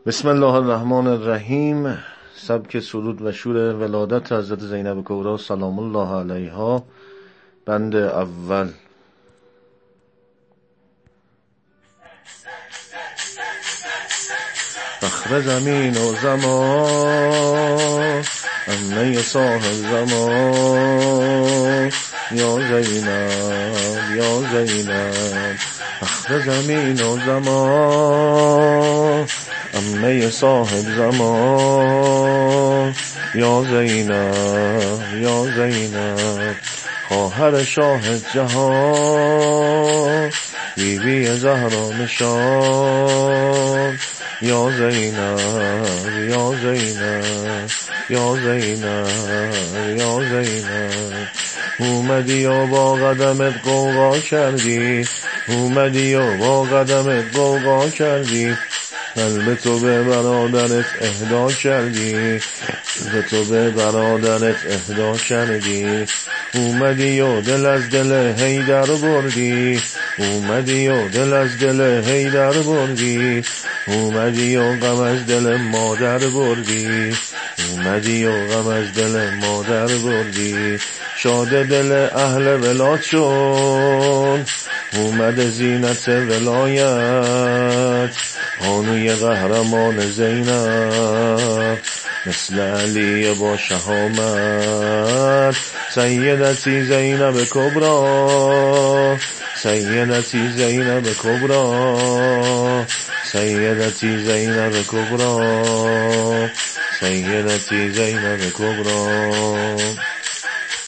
بسم الله الرحمن الرحیم. سبک سرود و شور ولادت حضرت زینب کبری سلام الله علیها. بند اول. فخر زمین و زمان، امنه صاحب زمان، یا زینب یا زینب. فخر زمین و زمان، امنه صاحب زمان، یا زینب یا زینب. خواهر شاه جهان، بیبی زهرا نشان، یا زینب یا زینب یا زینب یا زینب. اومدی و با قدمت غوغا کردی، اومدی و با قدمت غوغا کردی، قلب تو به برادرت اهدا کردی، قلب تو به برادرت اهدا کردی. اومدی و دل از دل حیدر بردی، اومدی و دل از دل حیدر بردی، اومدی و غم از دل مادر بردی، اومدی و غم از دل مادر بردی. شاد دل اهل ولات شد، اومد زینت ولایت، بانوی قهرمان زینب، مثل علی با شهامت. سیدتی زینب کبری، سیدتی زینب کبری، سیدتی زینب کبری، سیدتی زینب کبری.